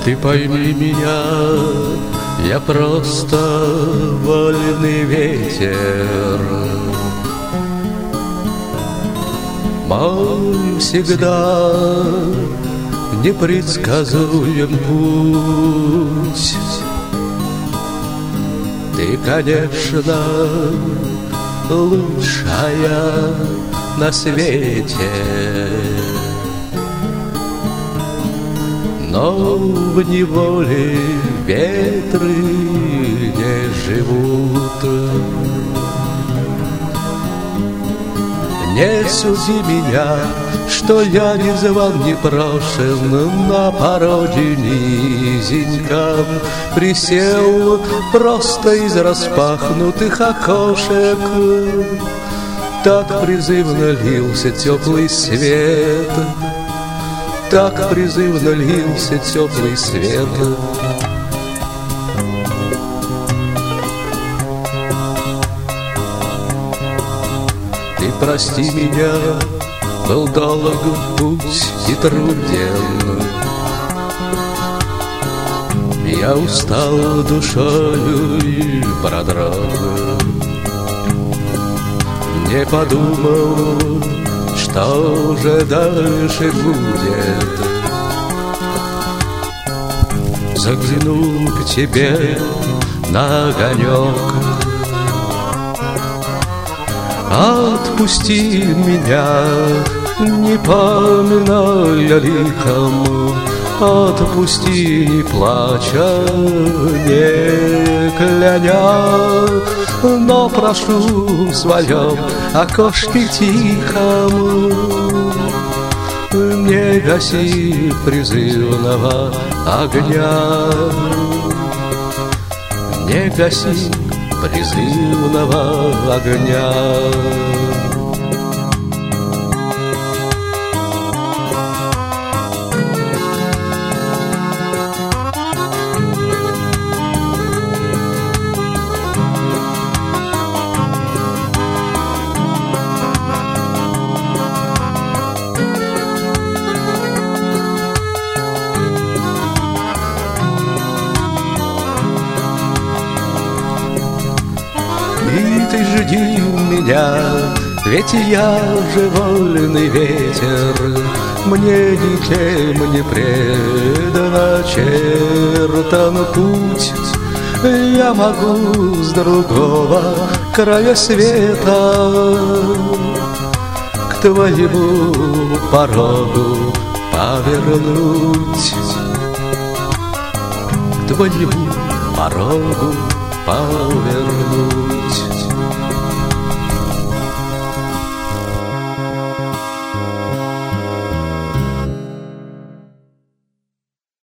Ты пойми меня, я просто вольный ветер, мой всегда непредсказуем путь. Ты, конечно, лучшая на свете, но в неволе ветры не живут. Не суди меня, что я не зван, не прошен, на пороге низеньком присел просто из распахнутых окошек. Так призывно лился теплый свет, так призывно лился теплый свет. Ты прости меня, был долг путь и труден, я устал душою и продрог. Не подумал, что же дальше будет. Загляну к тебе на огонек. Отпусти меня, не поминая лихом, отпусти, не плача, не кляня, но прошу в своем окошке тихом, не гаси призывного огня, не гаси призывного огня. И ты жди меня, ведь я же вольный ветер, мне никем не предначертан путь. Я могу с другого края света к твоему порогу повернуть, к твоему порогу повернуть.